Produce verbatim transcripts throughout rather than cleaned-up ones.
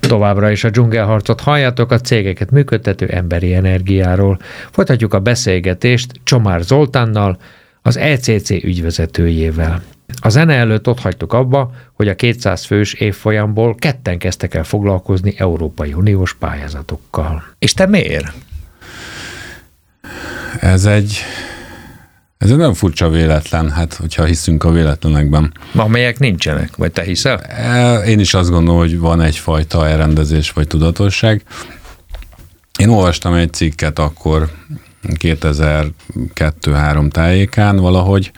Továbbra is a dzsungelharcot halljátok, a cégeket működtető emberi energiáról. Folytatjuk a beszélgetést Csomár Zoltánnal, az é cé cé ügyvezetőjével. A zene előtt ott hagytuk abba, hogy a kétszáz fős évfolyamból ketten kezdtek el foglalkozni Európai Uniós pályázatokkal. És te miért? Ez egy, ez egy nagyon furcsa véletlen, hát hogyha hiszünk a véletlenekben. Amelyek nincsenek, vagy te hiszel? Én is azt gondolom, hogy van egyfajta elrendezés vagy tudatosság. Én olvastam egy cikket akkor kétezer-kettő-három tájékán valahogy,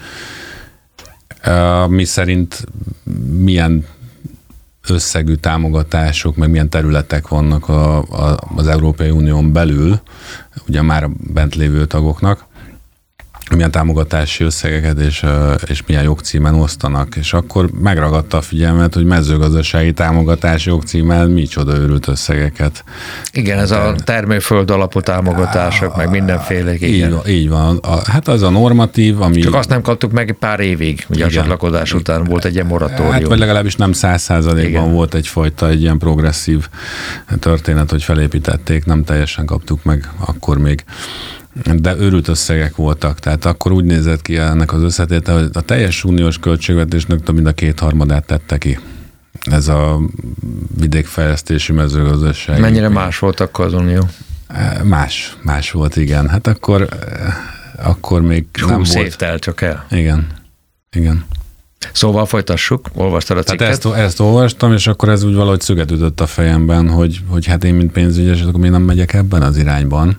mi szerint milyen összegű támogatások, meg milyen területek vannak a, a, az Európai Unión belül, ugye már a bent lévő tagoknak, milyen támogatási összegeket és, és milyen jogcímen osztanak, és akkor megragadta a figyelmet, hogy mezőgazdasági támogatási jogcímen micsoda őrült összegeket. Igen, ez a termőföld alapú támogatások, meg mindenféle. Így van, így van. A, hát az a normatív, ami... Csak azt nem kaptuk meg pár évig, ugye igen. A csatlakozás után volt egy ilyen moratórium. Hát vagy legalábbis nem száz százalékban volt egyfajta egy ilyen progresszív történet, hogy felépítették, nem teljesen kaptuk meg akkor még. De őrült összegek voltak, tehát akkor úgy nézett ki ennek az összetétel, hogy a teljes uniós költségvetésnek több mint a kétharmadát tette ki. Ez a vidékfejlesztési mezőgazdaság. Mennyire más volt akkor az unió? Más, más volt, igen. Hát akkor, akkor még nem húsz volt. év telt csak el. Igen, igen. Szóval folytassuk, olvastad a cikket? Ezt, ezt olvastam, és akkor ez úgy valahogy szöget ütött a fejemben, hogy, hogy hát én, mint pénzügyes, akkor még nem megyek ebben az irányban.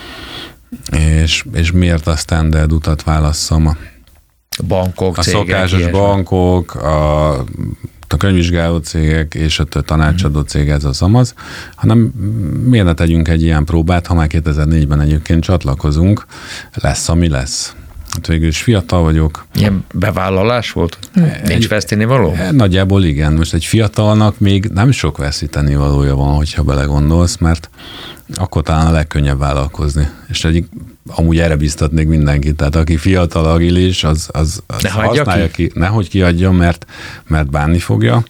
És, és miért a standard utat válasszam? A bankok, a cégek. A szokásos ilyesmi. Bankok, a, a könyvvizsgáló cégek és a tanácsadó cég, ez az amaz, hanem miért ne tegyünk egy ilyen próbát, ha már kétezer-négyben egyébként csatlakozunk, lesz, ami lesz. Hát végül is fiatal vagyok. Ilyen bevállalás volt? Nincs veszteni való? Nagyjából igen. Most egy fiatalnak még nem sok veszíteni valója van, hogyha belegondolsz, mert akkor talán a legkönnyebb vállalkozni. És egyik, amúgy erre biztatnék mindenkit, tehát aki fiatal, agilis, az, az, az ne használja ki. ki, nehogy kiadja, mert, mert bánni fogja.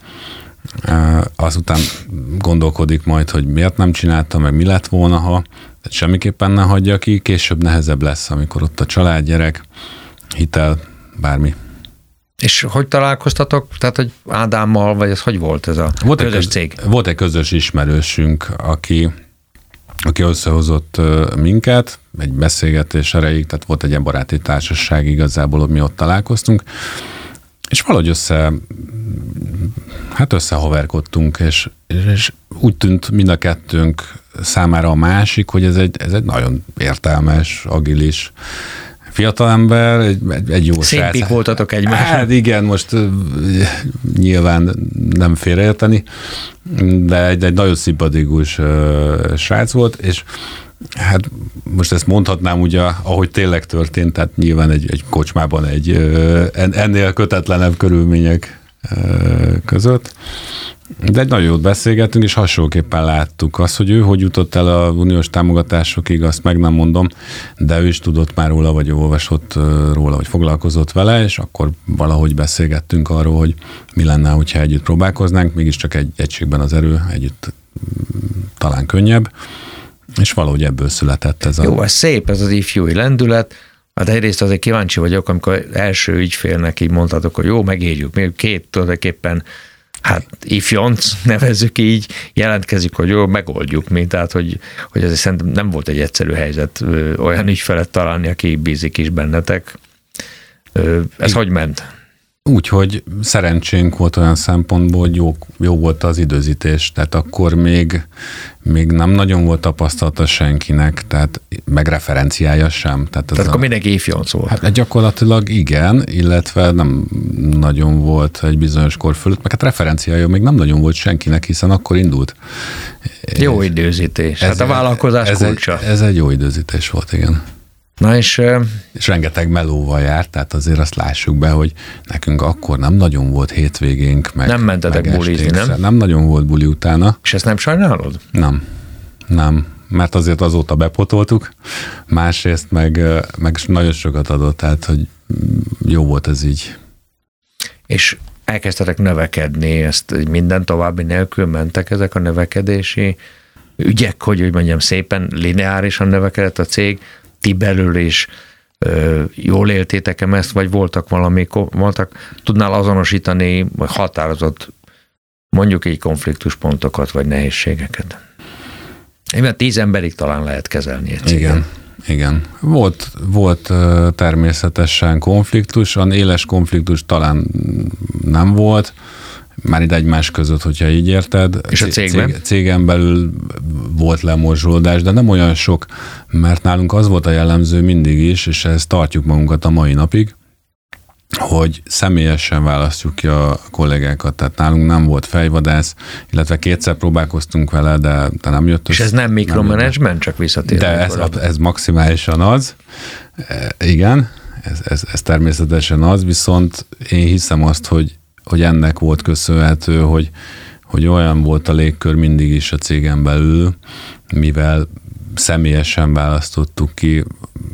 Azután gondolkodik majd, hogy miért nem csinálta, meg mi lett volna, ha. Tehát semmiképpen ne hagyja ki, később nehezebb lesz, amikor ott a család, gyerek, hitel, bármi. És hogy találkoztatok? Tehát, hogy Ádámmal, vagy ez hogy volt ez a volt közös egy, cég? Volt egy közös ismerősünk, aki, aki összehozott minket, egy beszélgetés erejéig, tehát volt egy ilyen baráti társaság igazából, hogy mi ott találkoztunk, és valahogy össze, hát összehaverkodtunk, és, és úgy tűnt mind a kettőnk számára a másik, hogy ez egy, ez egy nagyon értelmes, agilis fiatalember, egy, egy jó srác. Szépik voltatok egymásra. Hát igen, most nyilván nem félreérteni, de egy, egy nagyon szimpatikus srác volt, és hát most ezt mondhatnám ugye, ahogy tényleg történt, tehát nyilván egy, egy kocsmában egy ennél kötetlenebb körülmények között. De egy nagyon jót beszélgettünk, és hasonlóképpen láttuk azt, hogy ő hogy jutott el a uniós támogatásokig, azt meg nem mondom, de ő is tudott már róla, vagy olvasott róla, vagy foglalkozott vele, és akkor valahogy beszélgettünk arról, hogy mi lenne, hogyha együtt próbálkoznánk, mégiscsak egy egységben az erő, együtt talán könnyebb, és valahogy ebből született ez a... Jó, ez szép, ez az ifjúi lendület. Hát egyrészt azért kíváncsi vagyok, amikor első ügyfélnek így mondhatok, hogy jó, megírjuk, még két tulajdonképpen hát ifjonc, nevezzük így, jelentkezik, hogy jó, megoldjuk, mint tehát, hogy, hogy ez szerintem nem volt egy egyszerű helyzet ö, olyan ügyfelet találni, aki bízik is bennetek. Ö, ez I- hogy ment? Úgy, hogy szerencsénk volt olyan szempontból, hogy jó, jó volt az időzítés, tehát akkor még, még nem nagyon volt tapasztalata senkinek, tehát meg referenciája sem. Tehát, tehát akkor a, mindenki ifjonc volt. Hát gyakorlatilag igen, illetve nem nagyon volt egy bizonyos kor fölött, meg hát referenciája még nem nagyon volt senkinek, hiszen akkor indult. Jó időzítés. Ez, hát a vállalkozás ez kulcsa. Egy, ez egy jó időzítés volt, igen. Na és... És rengeteg melóval járt, tehát azért azt lássuk be, hogy nekünk akkor nem nagyon volt hétvégénk, meg nem mentetek meg bulizni, nem? Nem nagyon volt buli utána. És ezt nem sajnálod? Nem, nem, mert azért azóta bepotoltuk, másrészt meg, meg nagyon sokat adott, tehát hogy jó volt ez így. És elkezdtetek növekedni, ezt minden további nélkül mentek ezek a növekedési ügyek, hogy úgy mondjam, szépen lineárisan növekedett a cég, ti belül is ö, jól éltétek-e ezt, vagy voltak valami, voltak, tudnál azonosítani, vagy határozott mondjuk így konfliktuspontokat, vagy nehézségeket? Mert tíz emberig talán lehet kezelni egy céget. Igen. Igen. Volt, volt természetesen konfliktus, olyan éles konfliktus talán nem volt, már itt egymás között, hogyha így érted. És a cégben? Cég, cégen belül volt lemorzsolódás, de nem olyan sok, mert nálunk az volt a jellemző mindig is, és ezt tartjuk magunkat a mai napig, hogy személyesen választjuk ki a kollégákat, tehát nálunk nem volt fejvadász, illetve kétszer próbálkoztunk vele, de, de nem jött És össze. ez nem mikromanagement, csak visszatérő. De ez, ez maximálisan az. E, igen, ez, ez, ez természetesen az, viszont én hiszem azt, hogy, hogy ennek volt köszönhető, hogy, hogy olyan volt a légkör mindig is a cégen belül, mivel személyesen választottuk ki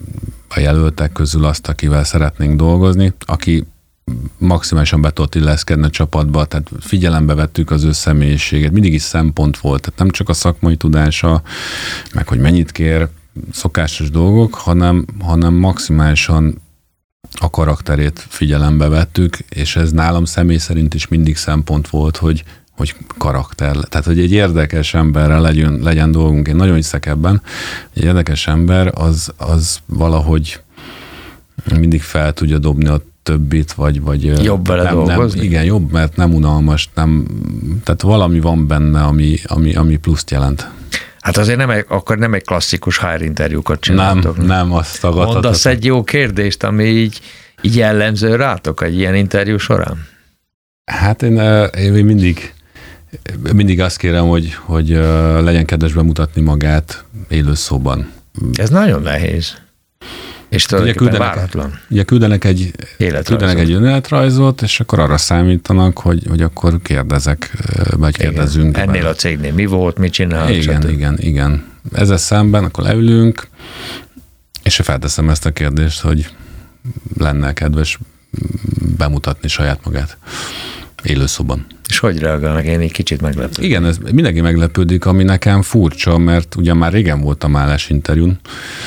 a jelöltek közül azt, akivel szeretnénk dolgozni, aki maximálisan be tudott illeszkedni a csapatba, tehát figyelembe vettük az ő személyiséget, mindig is szempont volt, tehát nem csak a szakmai tudása, meg hogy mennyit kér, szokásos dolgok, hanem, hanem maximálisan a karakterét figyelembe vettük, és ez nálam személy szerint is mindig szempont volt, hogy hogy karakter, tehát hogy egy érdekes emberrel legyen, legyen dolgunk. Én nagyon hiszek ebben, egy érdekes ember az, az valahogy mindig fel tudja dobni a többit, vagy, vagy jobb vele nem, dolgozni? Nem, igen, jobb, mert nem unalmas, nem, tehát valami van benne, ami, ami, ami pluszt jelent. Hát azért nem egy, akkor nem egy klasszikus há er interjúkat csináltok. Nem, nem, azt tagadhatok. Mondasz egy jó kérdést, ami így, így jellemző rátok egy ilyen interjú során? Hát én, én mindig Mindig azt kérem, hogy, hogy legyen kedves bemutatni magát élőszóban. Ez nagyon nehéz. És tulajdonképpen váratlan. Ugye küldenek egy életrajzot. küldenek egy önéletrajzot, és akkor arra számítanak, hogy, hogy akkor kérdezek, vagy igen. kérdezünk. Ennél bele. A cégnél mi volt, mit csinál? Igen, stb. igen, igen. Ezzel szemben akkor leülünk, és felteszem ezt a kérdést, hogy lenne kedves bemutatni saját magát élőszóban. És hogy reagálnak? Én egy kicsit meglepődöm. Igen, ez mindenki meglepődik, ami nekem furcsa, mert ugyan már régen voltam állásinterjún,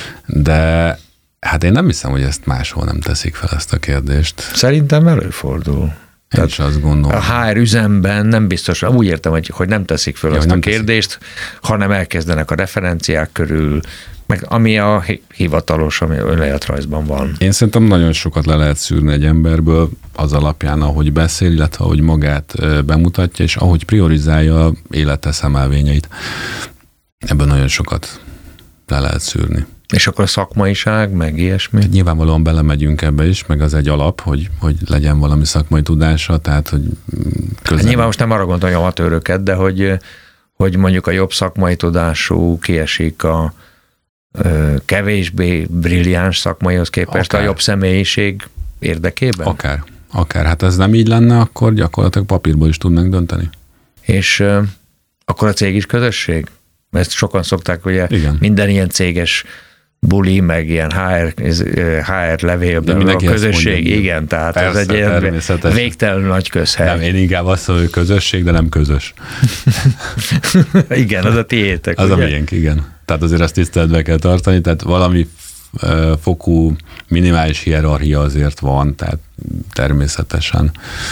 de hát én nem hiszem, hogy ezt máshol nem teszik fel ezt a kérdést. Szerintem előfordul. Én Tehát is azt gondolom. A há er üzemben nem biztos, úgy értem, hogy, hogy nem teszik fel ja, azt a kérdést, teszik. hanem elkezdenek a referenciák körül, meg ami a hivatalos, ami önéletrajzban van. Én szerintem nagyon sokat le lehet szűrni egy emberből az alapján, ahogy beszél, illetve ahogy magát bemutatja, és ahogy priorizálja élete szemelvényeit. Ebből nagyon sokat le lehet szűrni. És akkor a szakmaiság, meg ilyesmi? Nyilvánvalóan belemegyünk ebbe is, meg az egy alap, hogy, hogy legyen valami szakmai tudása, tehát, hogy közel... Hát nyilván most nem arra gondolom amatőröket, de hogy, hogy mondjuk a jobb szakmai tudású kiesik a kevésbé brilliáns szakmaihoz képest akár. A jobb személyiség érdekében? Akár, akár. Hát ez nem így lenne, akkor gyakorlatilag papírból is tudnánk dönteni. És uh, akkor a cég is közösség? Mert sokan szokták, ugye igen. minden ilyen céges buli, meg ilyen há er, há er levélben a közösség, mondja, igen, tehát persze, ez egy ilyen végtelen nagy közhely. Nem, én inkább azt mondom, hogy közösség, de nem közös. Igen, az a tiétek. Az ugye? A miénk, igen. Tehát azért azt tiszteletbe kell tartani, tehát valami fokú minimális hierarchia azért van, tehát természetesen.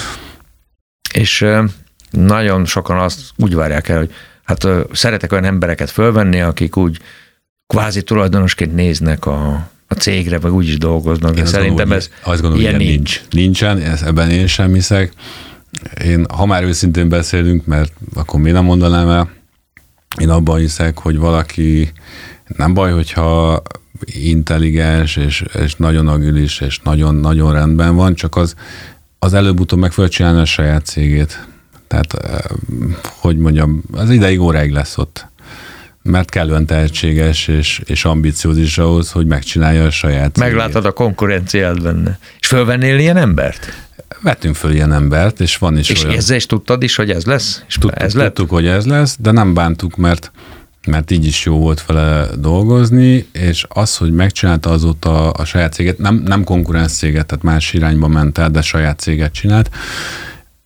És nagyon sokan azt úgy várják el, hogy hát szeretek olyan embereket fölvenni, akik úgy kvázi tulajdonosként néznek a, a cégre, vagy úgy is dolgoznak. Én szerintem gondolom, ez azt gondolom, ilyen nincs. nincs. Nincsen, ez, ebben én sem hiszek. Én, ha már őszintén beszélünk, mert akkor miért nem mondanám el, én abban hiszek, hogy valaki nem baj, hogyha intelligens, és, és nagyon agilis, és nagyon-nagyon rendben van, csak az, az előbb-utóbb meg fogja csinálni a saját cégét. Tehát, hogy mondjam, az ideig óráig lesz ott. Mert kellően tehetséges és, és ambiciózis ahhoz, hogy megcsinálja a saját cégét. Meglátod a konkurenciát benne. És fölvennél ilyen embert? Vettünk föl ilyen embert, és van is és olyan. És ezzel is tudtad is, hogy ez lesz? És tudtuk, ez tudtuk hogy ez lesz, de nem bántuk, mert, mert így is jó volt vele dolgozni, és az, hogy megcsinálta azóta a saját céget, nem, nem konkurenc céget, tehát más irányba ment el, de saját céget csinált,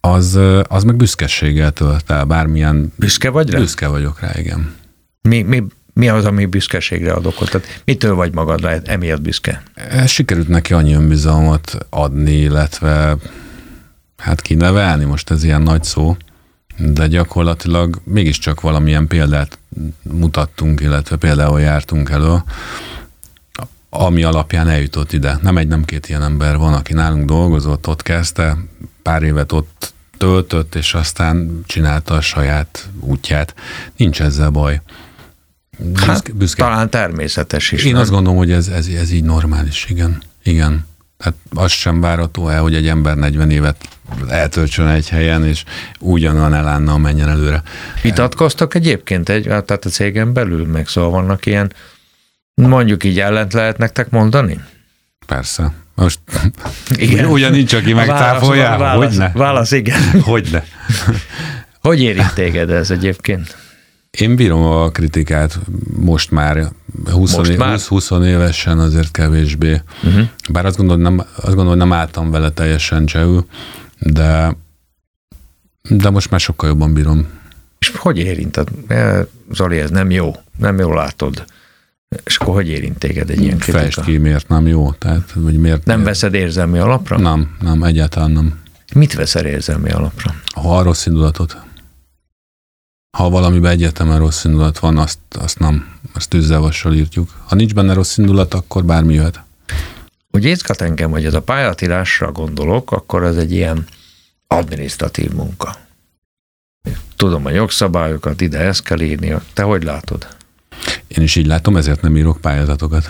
az, az meg büszkeséggel tölt el, bármilyen... Büszke vagy rá? Büszke vagyok rá, igen. Mi, mi, mi az, ami büszkeségre ad okot? Tehát mitől vagy magadra emiatt büszke? Sikerült neki annyi önbizalmat adni, illetve hát kinevelni, most ez ilyen nagy szó, de gyakorlatilag mégiscsak valamilyen példát mutattunk, illetve például jártunk elő, ami alapján eljutott ide. Nem egy, nem két ilyen ember van, aki nálunk dolgozott, ott kezdte, pár évet ott töltött, és aztán csinálta a saját útját. Nincs ezzel baj. Büszke, hát, büszke. Talán természetes is. Én nem? azt gondolom, hogy ez, ez, ez így normális, igen. Igen. Tehát az sem várható el, hogy egy ember negyven évet eltöltsön egy helyen, és ugyanolyan elánnal menjen előre. Vitatkoztak egyébként egy, tehát a cégen belül, meg szóval vannak ilyen, mondjuk így ellent lehet nektek mondani? Persze. Most igen. Ugyan nincs, aki megtáfolja? Válasz, Hogyne? Válasz, igen. Hogyne? Hogy érint téged ez egyébként? Én bírom a kritikát most már, húsz évesen azért kevésbé. Uh-huh. Bár azt gondolom, nem, azt gondolom, hogy nem álltam vele teljesen csehül, de, de most már sokkal jobban bírom. És hogy érinted? Zoli, ez nem jó, nem jól látod. És akkor hogy érint téged egy ilyen kritika? Fejtsd ki, miért nem jó? Tehát, vagy miért nem miért? Veszed érzelmi alapra? Nem, nem, egyáltalán nem. Mit veszel érzelmi alapra? Ha a rossz indulatot. Ha valamiben egyetemen rossz indulat van, azt, azt nem, azt tűzzelvassal írtjuk. Ha nincs benne rossz indulat, akkor bármi jöhet. Úgy izgat engem, hogy ez a pályázatírásra gondolok, akkor ez egy ilyen adminisztratív munka. Tudom a jogszabályokat, ide ezt kell írni. Te hogy látod? Én is így látom, ezért nem írok pályázatokat.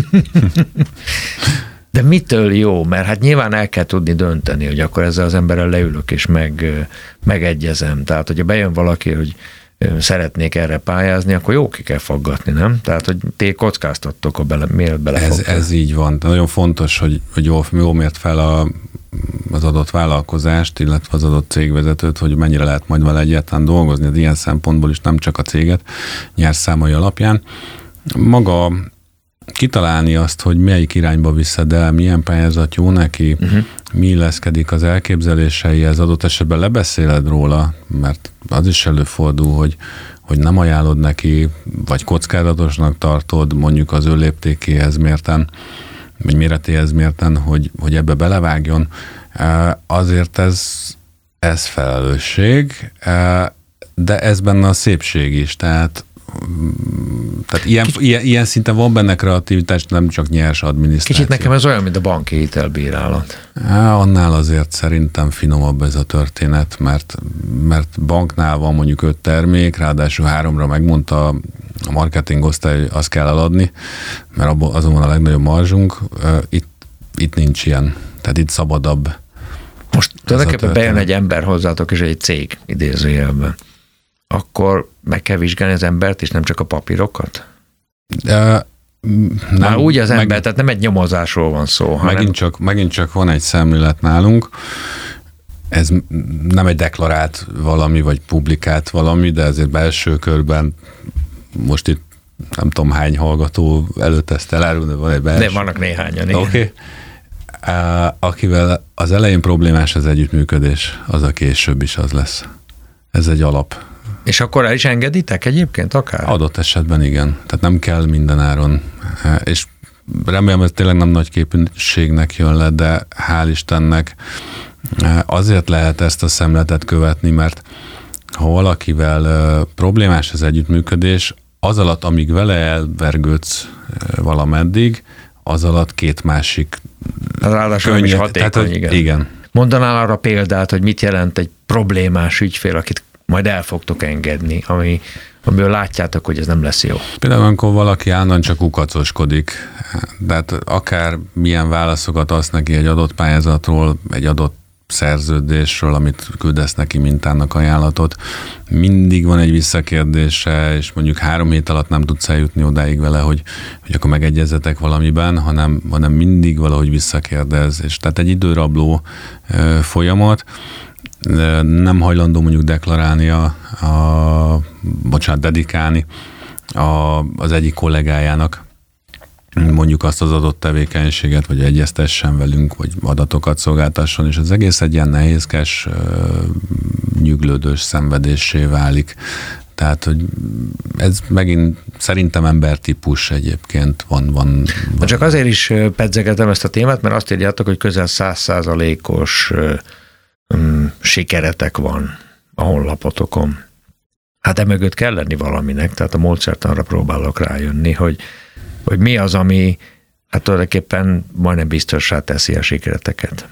De mitől jó? Mert hát nyilván el kell tudni dönteni, hogy akkor ezzel az emberrel leülök és meg, megegyezem. Tehát, hogyha bejön valaki, hogy szeretnék erre pályázni, akkor jó ki kell faggatni, nem? Tehát, hogy ti kockáztattok, a bele, miért belefogtok. Ez, ez így van. De nagyon fontos, hogy, hogy jól, jól mért fel a, az adott vállalkozást, illetve az adott cégvezetőt, hogy mennyire lehet majd vele egyáltalán dolgozni. Ez ilyen szempontból is nem csak a céget nyerszámai alapján. Maga kitalálni azt, hogy melyik irányba viszed el, milyen pályázat jó neki, uh-huh. mi illeszkedik az elképzeléseihez, adott esetben lebeszéled róla, mert az is előfordul, hogy, hogy nem ajánlod neki, vagy kockázatosnak tartod, mondjuk az ő léptékéhez mérten, vagy méretéhez mérten, hogy, hogy ebbe belevágjon. Azért ez, ez felelősség, de ez benne a szépség is, tehát Tehát ilyen, ilyen, ilyen szinten van benne kreativitás, nem csak nyers adminisztráció. Kicsit nekem ez olyan, mint a banki hitelbírálat. Há, annál azért szerintem finomabb ez a történet, mert, mert banknál van mondjuk öt termék, ráadásul háromra megmondta a marketing osztály, azt kell eladni, mert abban azon van a legnagyobb marzsunk. Itt, itt nincs ilyen, tehát itt szabadabb. Most tulajdonképpen bejön egy ember hozzátok, és egy cég idézőjelben. Akkor meg kell vizsgálni az embert, és nem csak a papírokat? De, nem, Már úgy az ember, meg, tehát nem egy nyomozásról van szó. Megint, hanem... csak, megint csak van egy szemlélet nálunk, ez nem egy deklarált valami, vagy publikált valami, de ezért belső körben most itt nem tudom hány hallgató előtt ezt elárul, de van egy belső. De vannak néhányan, igen. Oké. Okay. Akivel az elején problémás az együttműködés, az a később is az lesz. Ez egy alap. És akkor el is engeditek egyébként akár? Adott esetben igen. Tehát nem kell mindenáron. És remélem, hogy tényleg nem nagy képűségnek jön le, de hál' Istennek azért lehet ezt a szemletet követni, mert ha valakivel problémás az együttműködés, az alatt, amíg vele elvergődsz valameddig, az alatt két másik ráadásul könnyed, is hatékony, tehát, igen. igen. Mondanál arra példát, hogy mit jelent egy problémás ügyfél, akit majd el fogtok engedni, ami, amiből látjátok, hogy ez nem lesz jó. Például, amikor valaki állandóan csak ukacoskodik, tehát akár milyen válaszokat adsz neki egy adott pályázatról, egy adott szerződésről, amit küldesz neki mintának ajánlatot, mindig van egy visszakérdése, és mondjuk három hét alatt nem tudsz eljutni odáig vele, hogy, hogy akkor megegyezetek valamiben, hanem, hanem mindig valahogy visszakérdez, és tehát egy időrabló ö, folyamat, nem hajlandó mondjuk deklarálni a, a bocsánat, dedikálni a, az egyik kollégájának mondjuk azt az adott tevékenységet, vagy egyeztessen velünk, vagy adatokat szolgáltasson, és az egész egy ilyen nehézkes, nyüglődős szenvedéssé válik. Tehát, hogy ez megint szerintem embertípus egyébként van. van, van. Csak azért is pedzegetem ezt a témát, mert azt írjátok, hogy közel száz százalékos um, sikeretek van a honlapotokon. Hát emögött kell lenni valaminek, tehát a módszertanra próbálok rájönni, hogy, hogy mi az, ami hát tulajdonképpen majdnem biztossá teszi a sikereteket.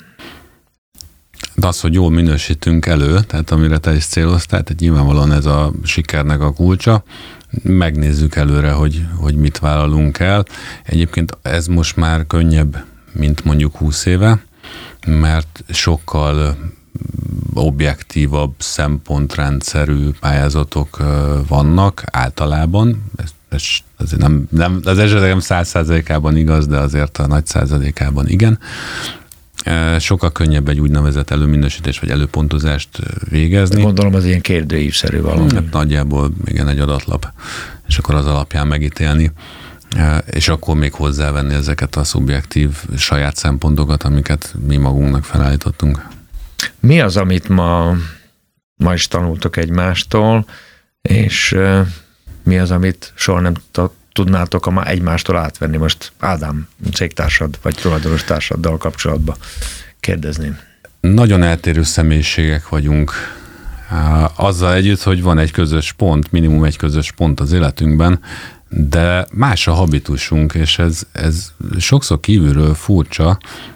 De az, hogy jól minősítünk elő, tehát amire te is céloztál, tehát nyilvánvalóan ez a sikernek a kulcsa, megnézzük előre, hogy, hogy mit vállalunk el. Egyébként ez most már könnyebb, mint mondjuk húsz éve, mert sokkal objektívabb, szempontrendszerű pályázatok vannak általában. Ez, ez azért nem, nem, az esetek nem száz százalékában igaz, de azért a nagy százalékában igen. Sokkal könnyebb egy úgynevezett előminősítés vagy előpontozást végezni. Gondolom az ilyen kérdőívszerű valami. Hát nagyjából igen, egy adatlap, és akkor az alapján megítélni, és akkor még hozzávenni ezeket a szubjektív saját szempontokat, amiket mi magunknak felállítottunk. Mi az, amit ma, ma is tanultok egymástól, és mi az, amit soha nem tudnátok egymástól átvenni? Most Ádám, cégtársad vagy tulajdonos társaddal kapcsolatban kérdezném. Nagyon eltérő személyiségek vagyunk. Azzal együtt, hogy van egy közös pont, minimum egy közös pont az életünkben, de más a habitusunk, és ez, ez sokszor kívülről furcsa.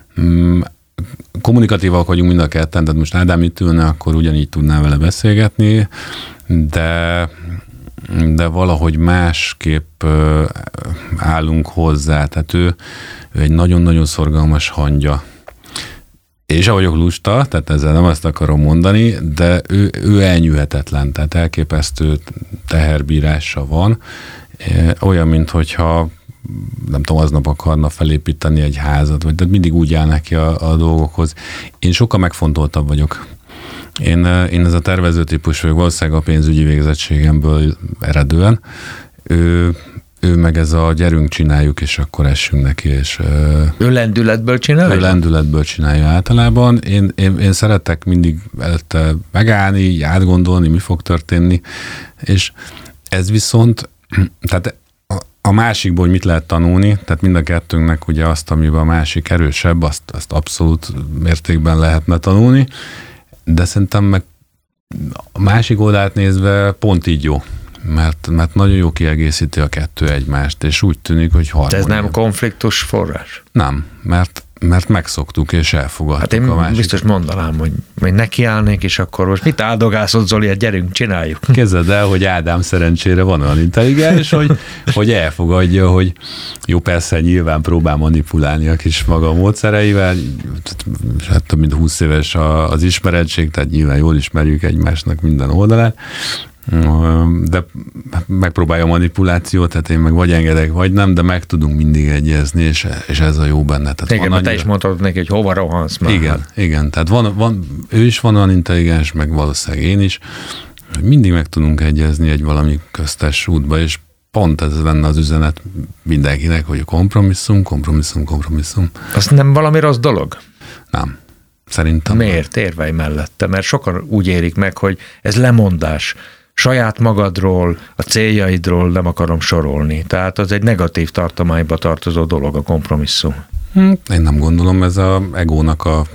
Kommunikatívak vagyunk mind a ketten, tehát most Ádám itt ülne, akkor ugyanígy tudnál vele beszélgetni, de de valahogy másképp állunk hozzá. Tehát ő, ő egy nagyon-nagyon szorgalmas hangya. És ahogy vagyok lusta, tehát ezzel nem azt akarom mondani, de ő, ő elnyűhetetlen, tehát elképesztő teherbírása van. Olyan, minthogyha nem tudom, aznap akarna felépíteni egy házat, vagy tehát mindig úgy áll neki a, a dolgokhoz. Én sokkal megfontoltabb vagyok. Én, én ez a tervező típus vagyok, valószínűleg a pénzügyi végzettségemből eredően. Ő, ő meg ez a gyerünk csináljuk, és akkor essünk neki. És, ő lendületből csinálja? Ő lendületből csinálja általában. Én, én, én szeretek mindig előtte megállni, átgondolni, mi fog történni, és ez viszont, tehát a másikból, hogy mit lehet tanulni, tehát mind a kettőnknek ugye azt, amiben a másik erősebb, azt, azt abszolút mértékben lehetne tanulni, de szerintem meg a másik oldalt nézve pont így jó, mert, mert nagyon jó kiegészíti a kettő egymást, és úgy tűnik, hogy harmónia. De ez nem konfliktus forrás? Nem, mert, mert megszoktuk és elfogadtuk hát én a másikat. Biztos mondanám, hogy, hogy nekiállnék, és akkor most mit áldogászod, Zoli, hát gyerünk, csináljuk. Képzeld el, hogy Ádám szerencsére van olyan intelligens, hogy, hogy elfogadja, hogy jó, persze nyilván próbál manipulálni a kis maga módszereivel, hát több mint húsz éves az ismerettség, tehát nyilván jól ismerjük egymásnak minden oldalát, de megpróbálja a manipulációt, tehát én meg vagy engedek, vagy nem, de meg tudunk mindig egyezni, és, és ez a jó benne. Tehát igen, annyira... te is mondtad neki, hogy hova rohansz már. Igen, hát. igen, tehát van, van, ő is van olyan intelligens, meg valószínűleg én is, hogy mindig meg tudunk egyezni egy valami köztes útba, és pont ez lenne az üzenet mindenkinek, hogy kompromisszum, kompromisszum, kompromisszum. Az nem valami rossz dolog? Nem. Szerintem. Miért? Érvelj mellette, mert sokan úgy érik meg, hogy ez lemondás. Saját magadról, a céljaidról nem akarom sorolni. Tehát az egy negatív tartományba tartozó dolog a kompromisszum. Én nem gondolom, ez az egónak a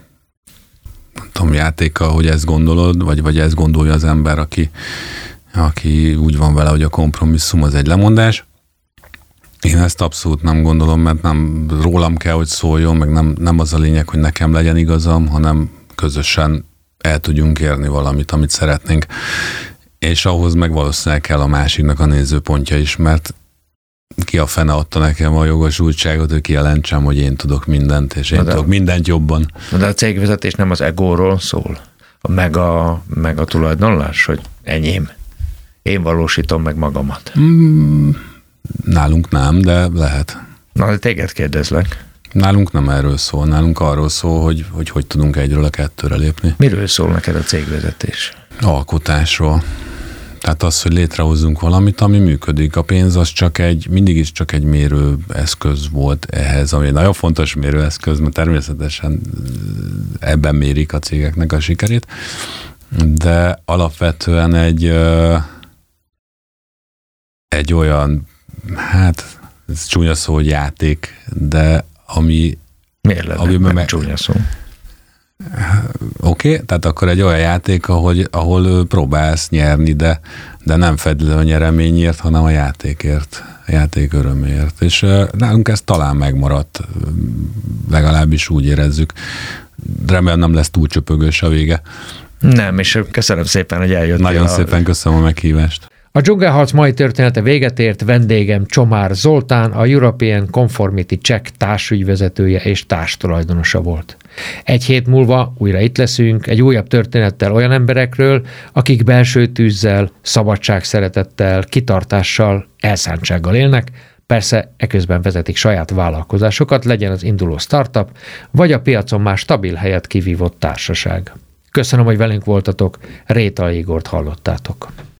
nem tudom, játéka, hogy ezt gondolod, vagy, vagy ezt gondolja az ember, aki, aki úgy van vele, hogy a kompromisszum az egy lemondás. Én ezt abszolút nem gondolom, mert nem rólam kell, hogy szóljon, meg nem, nem az a lényeg, hogy nekem legyen igazam, hanem közösen el tudjunk érni valamit, amit szeretnénk. És ahhoz meg valószínűleg kell a másiknak a nézőpontja is, mert ki a fene adta nekem a jogosultságot, hogy kijelentsem, hogy én tudok mindent, és én de, tudok mindent jobban. De a cégvezetés nem az egóról szól, meg a, meg a tulajdonlás, hogy enyém. Én valósítom meg magamat. Mm, nálunk nem, de lehet. Na, de téged kérdezlek. Nálunk nem erről szól, nálunk arról szól, hogy hogy, hogy tudunk egyről a kettőre lépni. Miről szól neked a cégvezetés? Alkotásról. Tehát az, hogy létrehozzunk valamit, ami működik. A pénz az csak egy, mindig is csak egy mérőeszköz volt ehhez, ami egy nagyon fontos mérőeszköz, mert természetesen ebben mérik a cégeknek a sikerét, de alapvetően egy egy olyan, hát ez csúnya szó, hogy játék, de ami... Miért lenne? Ami nem meg... csúnya szó. Oké, okay, tehát akkor egy olyan játék, ahogy, ahol próbálsz nyerni, de, de nem feltétlenül a nyereményért, hanem a játékért, a játék örömért. És nálunk ez talán megmaradt, legalábbis úgy érezzük. Remélem nem lesz túl csöpögős a vége. Nem, és köszönöm szépen, hogy eljöttél. Nagyon a... szépen köszönöm a meghívást. A dzsungelharc mai története véget ért, vendégem Csomár Zoltán, a European Conformity Check társügyvezetője és társtulajdonosa volt. Egy hét múlva újra itt leszünk, egy újabb történettel olyan emberekről, akik belső tűzzel, szabadságszeretettel, kitartással, elszántsággal élnek, persze eközben vezetik saját vállalkozásokat, legyen az induló startup, vagy a piacon már stabil helyet kivívott társaság. Köszönöm, hogy velünk voltatok, Rétai Igort hallottátok.